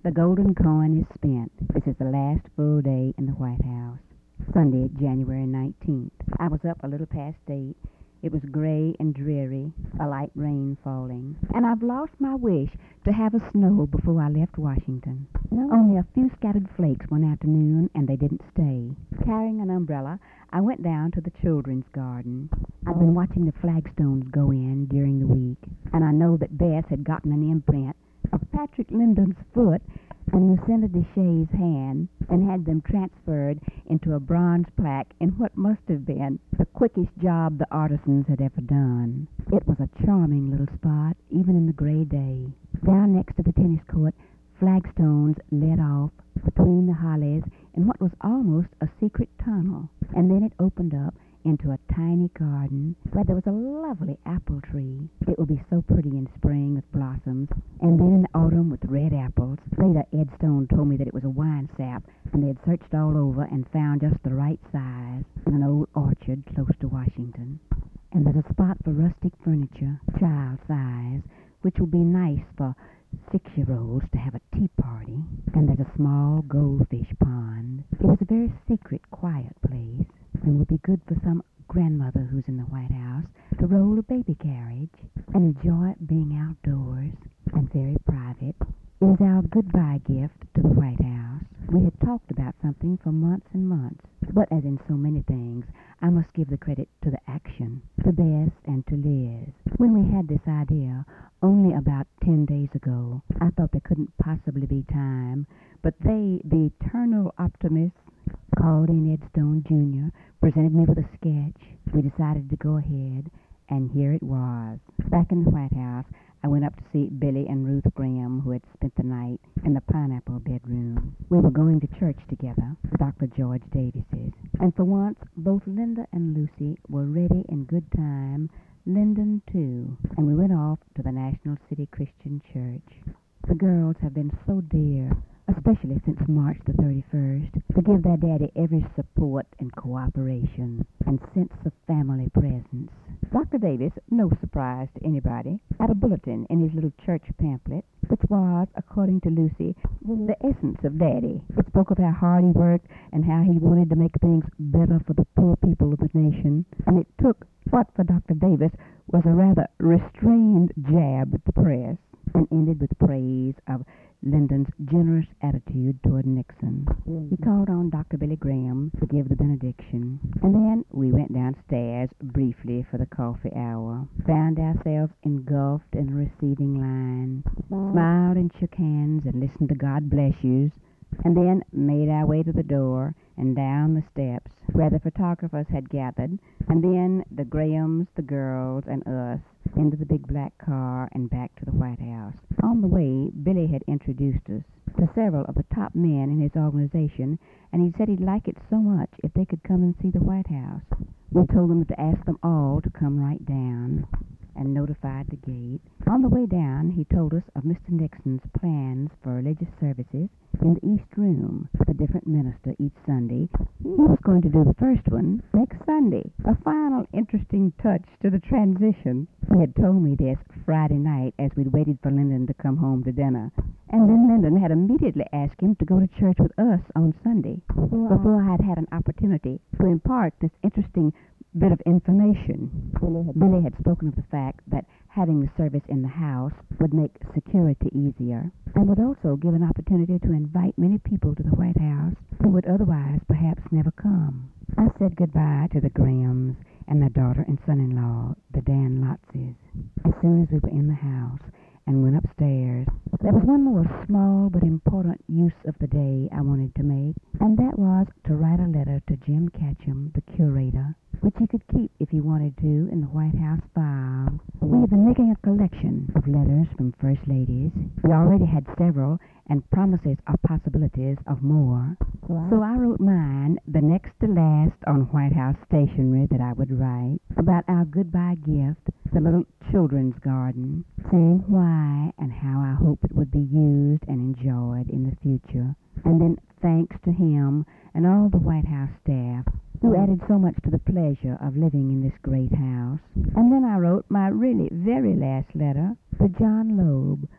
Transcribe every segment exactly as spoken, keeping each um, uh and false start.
The golden coin is spent. This is the last full day in the White House. Sunday, January nineteenth. I was up a little past eight. It was gray and dreary, a light rain falling, and I've lost my wish to have a snow before I left Washington. No. Only a few scattered flakes one afternoon, and they didn't stay. Carrying an umbrella, I went down to the children's garden. I'd been watching the flagstones go in during the week, and I know that Bess had gotten an imprint of Patrick Lyndon's foot and Lucinda Deshay's hand, and had them transferred into a bronze plaque in what must have been the quickest job the artisans had ever done. It was a charming little spot, even in the gray day. Down next to the tennis court, flagstones led off between the hollies in what was almost a secret tunnel, and then it opened up into a tiny garden where there was a lovely apple tree. It would be so pretty in spring with blossoms, and then in the autumn with red apples. Later, Ed Stone told me that it was a wine sap, and they had searched all over and found just the right size in an old orchard close to Washington. And there's a spot for rustic furniture, child size, which will be nice for six-year-olds to have a tea party. And there's a small goldfish pond. It was a very secret, quiet place, and would be good for some grandmother who's in the White House to roll a baby carriage and enjoy being outdoors and very private. It was our goodbye gift to the White House. We had talked about something for months and months, but as in so many things, I must give the credit to the action, to Bess and to Liz. When we had this idea, only about ten days ago, I thought there couldn't possibly be time, but they, the eternal optimists, called in Ed Stone, Junior, presented me with a sketch. We decided to go ahead, and here it was. Back in the White House, I went up to see Billy and Ruth Graham, who had spent the night in the Pineapple bedroom. We were going to church together, Doctor George Davis's, and for once, both Linda and Lucy were ready in good time, Lyndon too, and we went off to the National City Christian Church. The girls have been so dear, especially since March the thirty-first, to give their daddy every support and cooperation and sense of family presence. Doctor Davis, no surprise to anybody, had a bulletin in his little church pamphlet, which was, according to Lucy, the essence of Daddy. It spoke of how hard he worked and how he wanted to make things better for the poor people of the nation, and it took what for Doctor Davis was a rather restrained jab at the press, and ended with praise of Lyndon's generous attitude toward Nixon. Mm-hmm. He called on Doctor Billy Graham to give the benediction, and then we went downstairs briefly for the coffee hour, found ourselves engulfed in a receiving line, Bye. Smiled and shook hands and listened to God bless yous, and then made our way to the door and down the steps where the photographers had gathered, and then the Grahams, the girls, and us into the big black car and back to the White House. On the way, Billy had introduced us to several of the top men in his organization, and he said he'd like it so much if they could come and see the White House. We told them to ask them all to come right down, and notified the gate. On the way down, he told us of Mister Nixon's plans for religious services in the East Room with a different minister each Sunday. He was going to do the first one next Sunday, a final interesting touch to the transition. He had told me this Friday night as we'd waited for Lyndon to come home to dinner, and then Lyndon had immediately asked him to go to church with us on Sunday, wow. before I'd had an opportunity to impart this interesting bit of information. Billy had, Billy had spoken of the fact that having the service in the house would make security easier, and would also give an opportunity to invite many people to the White House who would otherwise perhaps never come. I said goodbye to the Grahams and their daughter and son-in-law, the Dan Lotzes, as soon as we were in the house, and went upstairs. There was one more small but important use of the day I wanted to make, and that was to write a letter to Jim Catcham, the curator, which he could keep if he wanted to in the White House file. We have been making a collection of letters from First Ladies. We already had several, and promises or possibilities of more. Wow. So I wrote mine, the next to last on White House stationery that I would write, about our goodbye gift, the little children's garden, saying why and how I hope it would be used and enjoyed in the future. And then thanks to him and all the White House staff who added so much to the pleasure of living in this great house. And then I wrote my really very last letter to John Loeb, a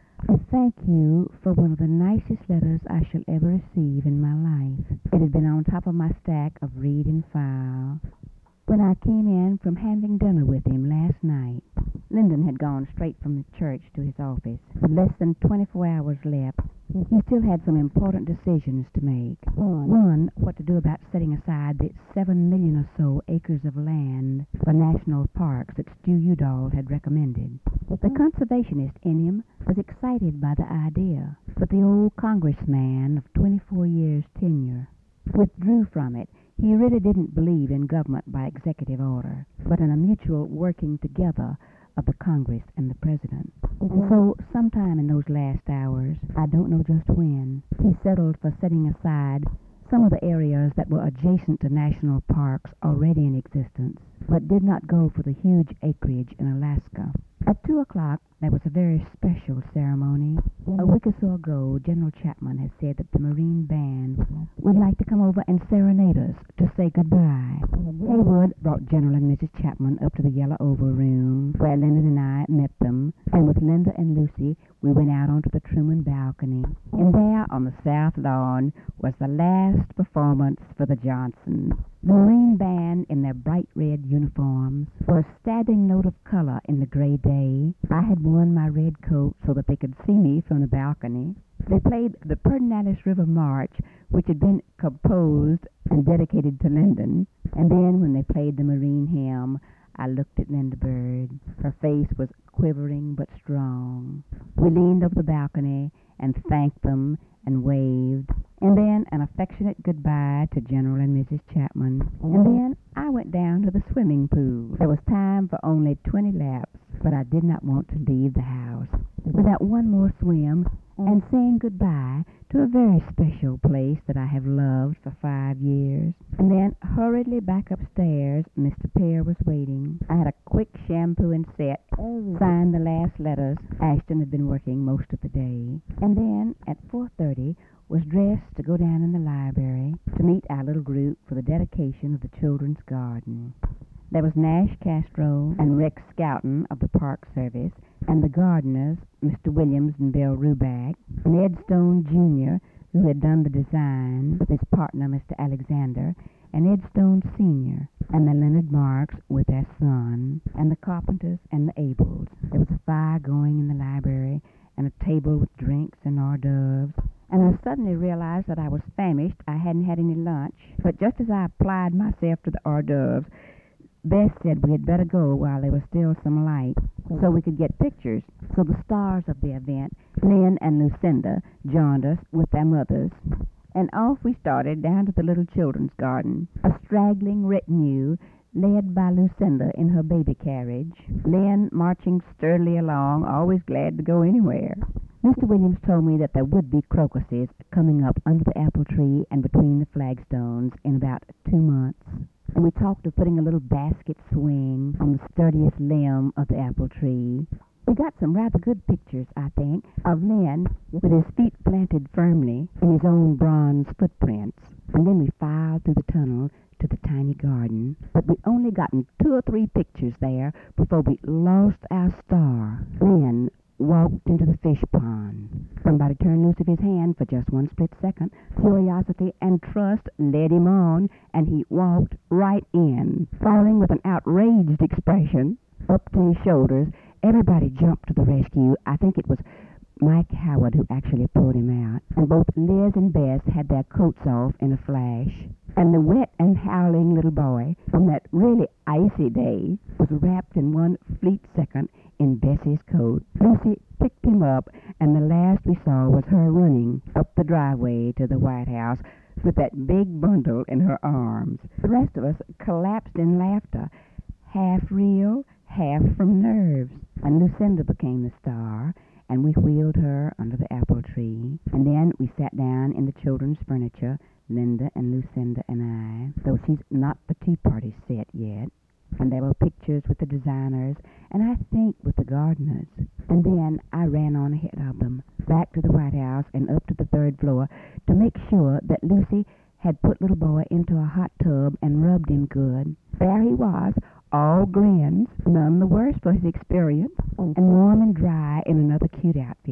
thank you for one of the nicest letters I shall ever receive in my life. It had been on top of my stack of read and file when I came in from having dinner with him last night. Lyndon had gone straight from the church to his office. With less than twenty-four hours left, he still had some important decisions to make. One, what to do about setting aside the seven million or so acres of land for national parks that Stu Udall had recommended. The conservationist in him was excited by the idea, but the old congressman of twenty-four years' tenure withdrew from it. He really didn't believe in government by executive order, but in a mutual working together of the Congress and the President. And so, sometime in those last hours, I don't know just when, he settled for setting aside some of the areas that were adjacent to national parks already in existence, but did not go for the huge acreage in Alaska. At two o'clock, there was a very special ceremony. A week or so ago, General Chapman had said that the Marine Band would like to come over and serenade us to say goodbye. Haywood brought General and Missus Chapman up to the Yellow Oval Room, where Linda and I met them, and with Linda and Lucy, we went out onto the Truman balcony. And there, on the south lawn, was the last performance for the Johnsons. The Marine Band, in their bright red uniforms, were a stabbing note of color in the gray day. I had worn my red coat so that they could see me from the balcony. They played the Pedernales River March, which had been composed and dedicated to Lyndon. And then, when they played the Marine hymn, I looked at Linda Bird. Her face was quivering but strong. We leaned over the balcony and thanked them and waved, and then an affectionate goodbye to General and Missus Chapman. And then I went down to the swimming pool. There was time for only twenty laps, but I did not want to leave the house without one more swim and saying goodbye to a very special place that I have loved for five years. And then, hurriedly back upstairs, Mister Pear was waiting. I had a quick shampoo and set, signed the last letters. Ashton had been working most of the day. And then, at four thirty, was dressed to go down in the library to meet our little group for the dedication of the Children's Garden. There was Nash Castro and Rex Scouten of the Park Service, and the gardeners, Mister Williams and Bill Ruback, and Ed Stone, Junior, who had done the design, with his partner, Mister Alexander, and Ed Stone, Senior, and the Leonard Marks with their son, and the Carpenters and the Abels. There was a fire going in the library, and a table with drinks and hors d'oeuvres. And I suddenly realized that I was famished. I hadn't had any lunch. But just as I applied myself to the hors d'oeuvres, Bess said we had better go while there was still some light, so we could get pictures. So the stars of the event, Lynn and Lucinda, joined us with their mothers, and off we started down to the little children's garden, a straggling retinue led by Lucinda in her baby carriage, Lynn marching sturdily along, always glad to go anywhere. Mister Williams told me that there would be crocuses coming up under the apple tree and between the flagstones in about two months. And we talked of putting a little basket swing on the sturdiest limb of the apple tree. We got some rather good pictures, I think, of Lynn with his feet planted firmly in his own bronze footprints. And then we filed through the tunnel to the tiny garden. But we only gotten two or three pictures there before we lost our star. Lynn walked into the fish pond. Somebody turned loose of his hand for just one split second. Curiosity and trust led him on, and he walked right in, falling with an outraged expression up to his shoulders. Everybody jumped to the rescue. I think it was Mike Howard who actually pulled him out. And both Liz and Bess had their coats off in a flash. And the wet and howling little boy from that really icy day was wrapped in one fleet second in Bessie's coat. Lucy picked him up, and the last we saw was her running up the driveway to the White House with that big bundle in her arms. The rest of us collapsed in laughter, half real, half from nerves. And Lucinda became the star, and we wheeled her under the apple tree. And then we sat down in the children's furniture, Linda and Lucinda and I, though she's not the tea party set yet. And there were pictures with the designers, and I think with the gardeners. And then I ran on ahead of them, back to the White House and up to the third floor to make sure that Lucy had put little boy into a hot tub and rubbed him good. There he was, all grins, none the worse for his experience, and warm and dry in another cute outfit.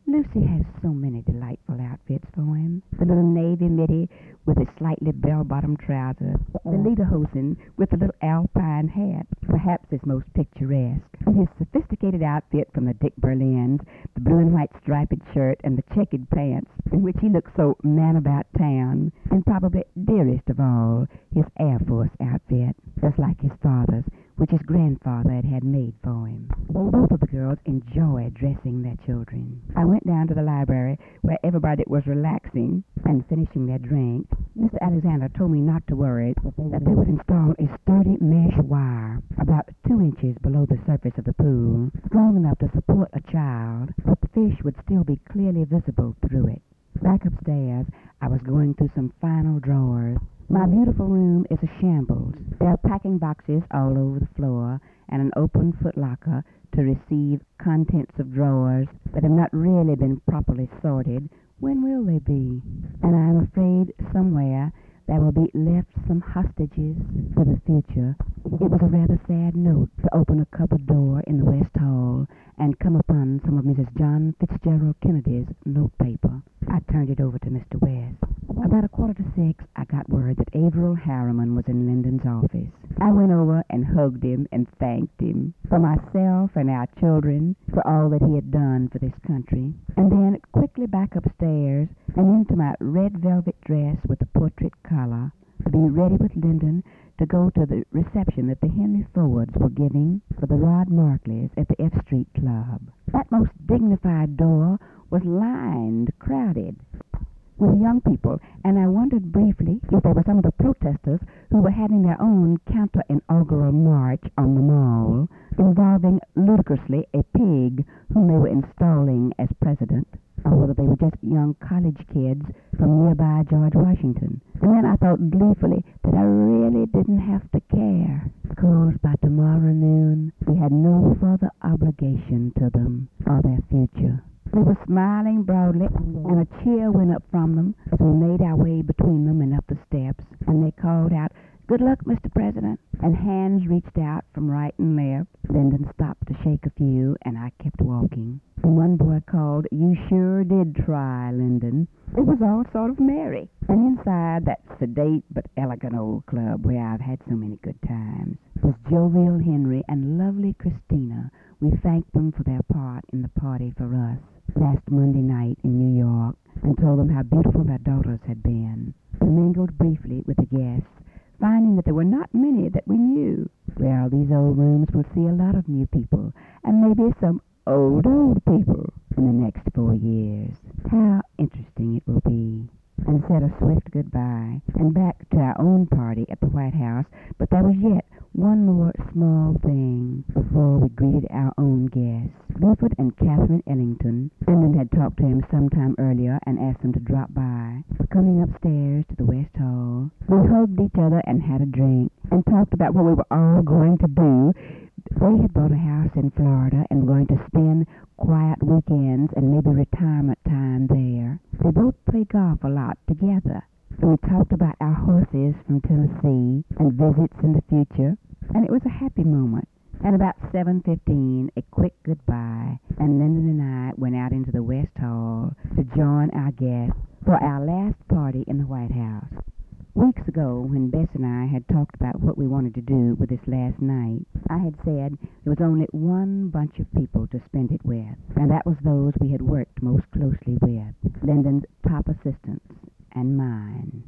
Lucy has so many delightful outfits for him. The little navy middy with his slightly bell-bottom trousers, the lederhosen with the little alpine hat, perhaps his most picturesque, and his sophisticated outfit from the Dick Berlins, the blue and white striped shirt and the checkered pants, in which he looks so man about town, and probably dearest of all, his Air Force outfit, just like his father's, which his grandfather had had made for him. Both of the girls enjoyed dressing their children. I went down to the library where everybody was relaxing and finishing their drink. Mister Alexander told me not to worry, that they would install a sturdy mesh wire about two inches below the surface of the pool, strong enough to support a child, but the fish would still be clearly visible through it. Back upstairs, I was going through some final drawers. My beautiful room is a shambles. There are packing boxes all over the floor and an open footlocker to receive contents of drawers that have not really been properly sorted. When will they be? And I am afraid somewhere there will be left some hostages for the future. It was a rather sad note to open a cupboard door in the West Hall and come upon some of Missus John Fitzgerald Kennedy's notepaper. I turned it over to Mister West. About a quarter to six, I got word that Averill Harriman was in Lyndon's office. I went over and hugged him and thanked him for myself and our children, for all that he had done for this country, and then quickly back upstairs and into my red velvet dress with the portrait collar to be ready with Lyndon to go to the reception that the Henry Fords were giving for the Rod Markleys at the F Street Club. That most dignified door was lined, crowded with young people, and I wondered briefly if they were some of the protesters who were having their own counter-inaugural march on the Mall, involving ludicrously a pig whom they were installing as president, or whether they were just young college kids from nearby George Washington. And then I thought gleefully that I really didn't have to care, because by tomorrow noon we had no further obligation to them or their future. We were smiling broadly, and a cheer went up from them as we made our way between them and up the steps, and they called out, "Good luck, Mister President," and hands reached out from right and left. Lyndon stopped to shake a few, and I kept walking. And one boy called, "You sure did try, Lyndon." It was all sort of merry, and inside that sedate but elegant old club where I've had so many good times was jovial Henry and lovely Christina. We thanked them for their part in the party for us last Monday night in New York, and told them how beautiful their daughters had been. We mingled briefly with the guests, finding that there were not many that we knew. Well, these old rooms will see a lot of new people, and maybe some old, old people in the next four years. How interesting it will be. And said a swift goodbye, and back to our own party at the White House, but there was yet one more small thing before we greeted our own guests. Buford and Catherine Ellington, Lyndon had talked to him some time earlier and asked them to drop by, were coming upstairs to the West Hall. We hugged each other and had a drink, and talked about what we were all going to do. They had bought a house in Florida and were going to spend quiet weekends and maybe retirement time there. They both play golf a lot together. And we talked about our horses from Tennessee and visits in the future, and it was a happy moment. At about seven fifteen, a quick goodbye, and Lyndon and I went out into the West Hall to join our guests for our last party in the White House. Weeks ago, when Bess and I had talked about what we wanted to do with this last night, I had said there was only one bunch of people to spend it with, and that was those we had worked most closely with, Lyndon's top assistants and mine.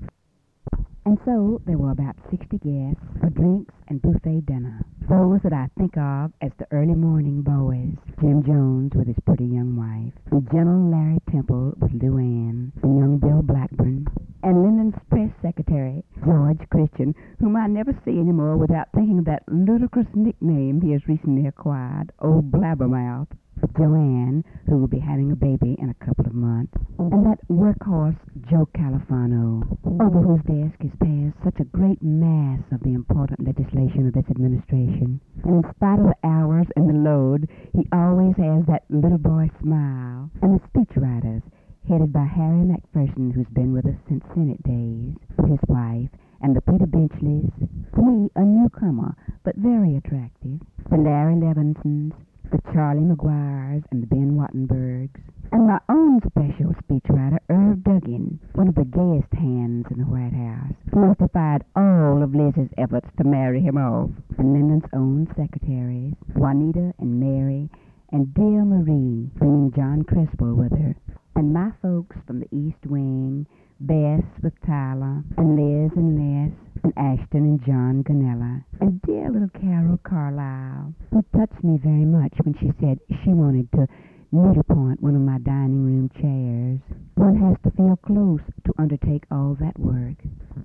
And so there were about sixty guests for drinks and buffet dinner. Those that I think of as the early morning boys, Jim Jones with his pretty young wife, and gentle Larry Temple with Lou Ann, and young Bill Blackburn, and Lyndon's press secretary, George Christian, whom I never see anymore without thinking of that ludicrous nickname he has recently acquired, Old Blabbermouth, Joanne, who will be having a baby in a couple of months, and that workhorse Joe Califano, over whose desk is passed such a great mass of the important legislation of this administration. And in spite of the hours and the load, he always has that little boy smile. And the speechwriters, headed by Harry McPherson, who's been with us since Senate days, with his wife, and the Peter Benchleys, to me a newcomer, but very attractive, the Larry Levinsons, the Charlie McGuires and the Ben Wattenbergs, And my own special speechwriter, Irv Duggan, one of the gayest hands in the White House, who justified all of Liz's efforts to marry him off. And Lyndon's own secretaries, Juanita and Mary, and dear Marie, bringing John Criswell with her. And my folks from the East Wing, Bess with Tyler, and Liz and Les, and Ashton and John Ganella, and dear little Carol Carlisle, who touched me very much when she said she wanted to needlepoint one of my dining room chairs. One has to feel close to undertake all that work.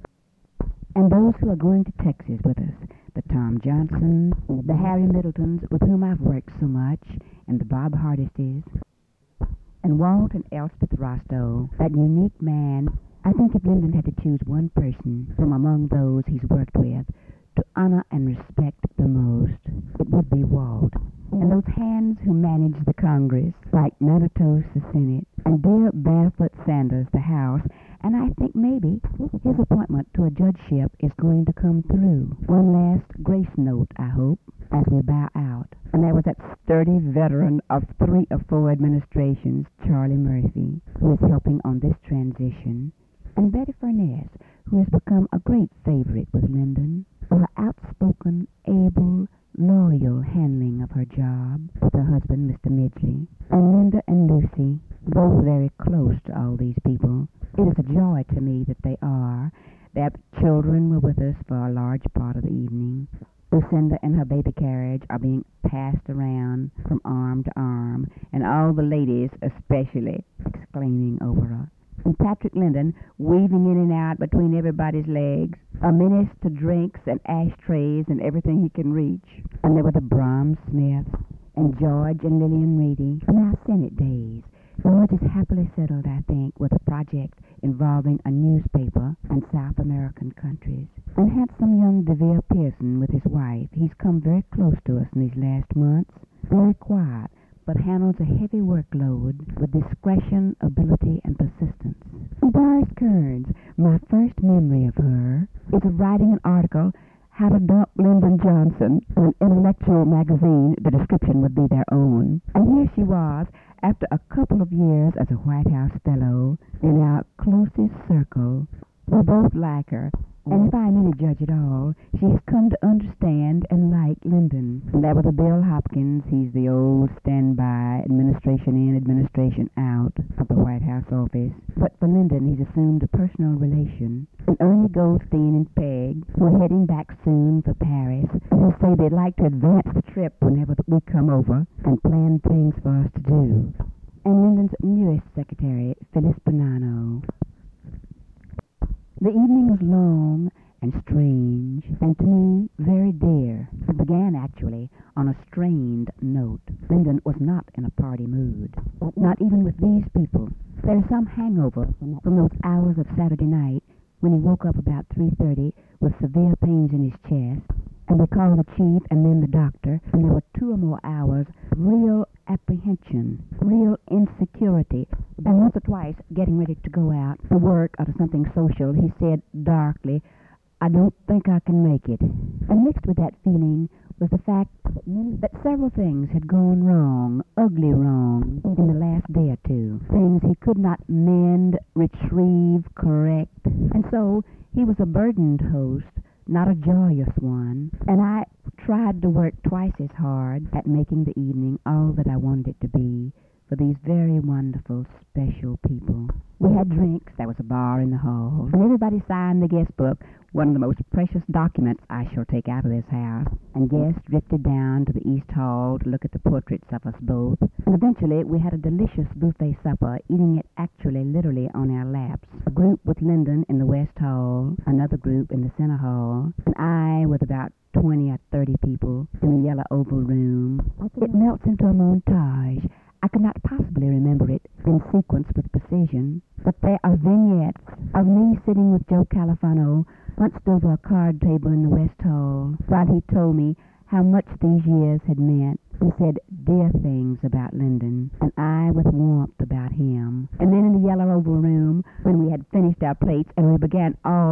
And those who are going to Texas with us, the Tom Johnsons, the Harry Middletons, with whom I've worked so much, and the Bob Hardisties, and Walt and Elspeth Rostow, that unique man. I think if Lyndon had to choose one person from among those he's worked with to honor and respect the most, it would be Walt. And those hands who manage the Congress, like Manitou the Senate, and dear Barefoot Sanders the House, and I think maybe his appointment to a judgeship is going to come through. One last grace note, I hope, as we bow out. And there was that sturdy veteran of three or four administrations, Charlie Murphy, who is helping on this transition, and Betty Furness, who has become a great favorite with Lyndon for her outspoken, able, loyal handling of her job with her husband, Mister Midgley, and Linda and Lucy, both very close to all these people. It is a joy to me that they are. Their children were with us for a large part of the evening. Lucinda and her baby carriage are being passed around from arm to arm, and all the ladies especially exclaiming over her. And Patrick Lyndon weaving in and out between everybody's legs, a menace to drinks and ashtrays and everything he can reach. And there were the Brahms Smiths, and George and Lillian Reedy from our Senate days. George is happily settled, I think, with a project involving a newspaper and South American countries. And handsome young DeVere Pearson with his wife. He's come very close to us in these last months. Very quiet, but handles a heavy workload with discretion, ability, and persistence. And Doris Kearns, my first memory of her, is of writing an article, How to Dump Lyndon Johnson, in an intellectual magazine. The description would be their own. And here she was, after a couple of years as a White House fellow, in our closest circle. We both like her, and if I may judge at all, she has come to understand and like Lyndon. And that was a Bill Hopkins. He's the old standby, administration in, administration out of the White House office. But for Lyndon, he's assumed a personal relation. And Ernie Goldstein and Peg, who are heading back soon for Paris, and who say they'd like to advance the trip whenever we come over and plan things for us to do. And Lyndon's newest secretary, Phyllis Bonanno. The evening was long and strange, and to me very dear. It began, actually, on a strained note. Lyndon was not in a party mood, not even with these people. There is some hangover from those hours of Saturday night when he woke up about three thirty with severe pains in his chest, and we called the chief and then the doctor, and there were two or more hours of real apprehension, real insecurity, and once or twice getting ready to go out to work or to something social, he said darkly, I don't think I can make it. And mixed with that feeling was the fact that several things had gone wrong, ugly wrong, in the last day or two. Things he could not mend, retrieve, correct. And so he was a burdened host, not a joyous one. And I tried to work twice as hard at making the evening all that I wanted it to be for these very wonderful, special people. We had drinks. There was a bar in the hall. And everybody signed the guest book, one of the most precious documents I shall take out of this house. And guests drifted down to the East Hall to look at the portraits of us both. And eventually we had a delicious buffet supper, eating it actually literally on our laps. A group with Lyndon in the West Hall, another group in the Center Hall, and I with about twenty or thirty people in the Yellow Oval Room. It melts into a montage. I could not possibly remember it in sequence with precision, but there are vignettes of me sitting with Joe Califano hunched over a card table in the West Hall while he told me how much these years had meant. He said dear things about Lyndon, and I with warmth about him. And then in the Yellow Oval Room, when we had finished our plates and we began all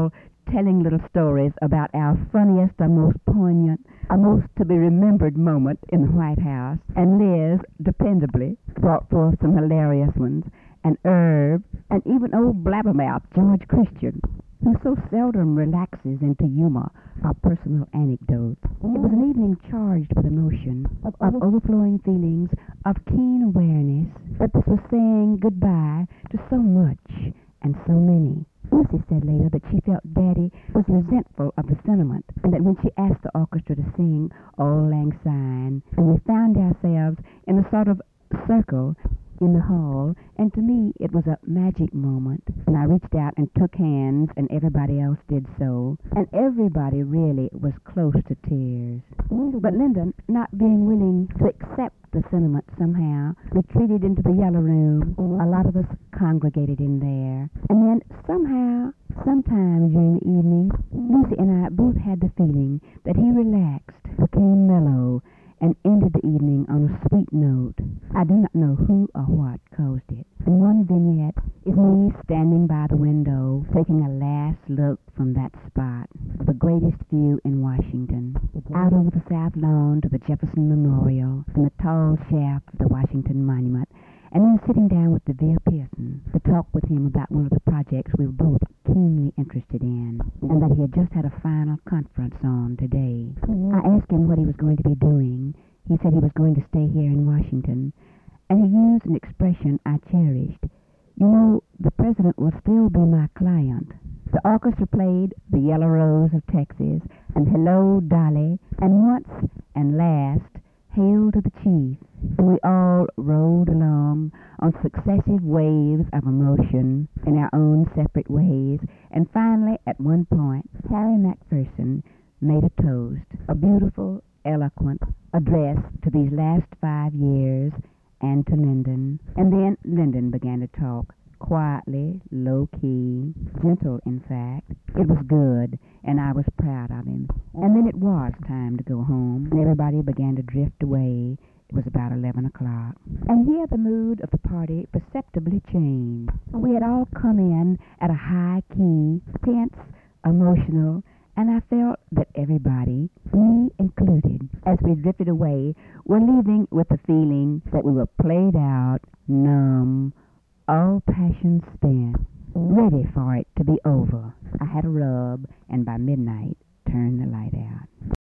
telling little stories about our funniest or most poignant, or most to be remembered moment in the White House, and Liz, dependably, brought forth some hilarious ones, and Herb, and even old blabbermouth George Christian, who so seldom relaxes into humor or personal anecdotes. It was an evening charged with emotion, of, of overflowing feelings, of keen awareness that this was saying goodbye to so much and so many. Lucy said later that she felt Daddy was resentful of the sentiment, and that when she asked the orchestra to sing Auld Lang Syne, and we found ourselves in a sort of circle in the hall, and to me it was a magic moment. And I reached out and took hands, and everybody else did so, and everybody really was close to tears. But Linda, not being willing to accept the sentiment somehow, retreated into the yellow room. A lot of us congregated in there, and then somehow, sometime during the evening, Lucy and I both had the feeling that he relaxed, became mellow, and ended the evening on a sweet note. I do not know who or what caused it. And one vignette is me standing by the window, taking a last look from that spot, the greatest view in Washington, out over the South Lawn to the Jefferson Memorial, from the tall shaft of the Washington Monument, and then sitting down with DeVere Pearson to talk with him about one of the projects we were both keenly interested in, and that he had just had a final conference on today. I asked him what he was going to be doing. He said he was going to stay here in Washington, and he used an expression I cherished. You know, the president will still be my client. The orchestra played The Yellow Rose of Texas, and Hello, Dolly, and once and last, Hail to the Chief. And we all rolled along on successive waves of emotion in our own separate ways, and finally, at one point, Harry Macpherson made a toast, a beautiful, eloquent address to these last five years and to Lyndon. And then Lyndon began to talk, quietly, low-key, gentle, in fact. It was good, and I was proud of him. And then it was time to go home, and everybody began to drift away. It was about eleven o'clock. And here the mood of the party perceptibly changed. We had all come in at a high key, tense, emotional, and I felt that everybody, me included, as we drifted away, were leaving with the feeling that we were played out, numb, all passion spent, ready for it to be over. I had a rub, and by midnight, turned the light out.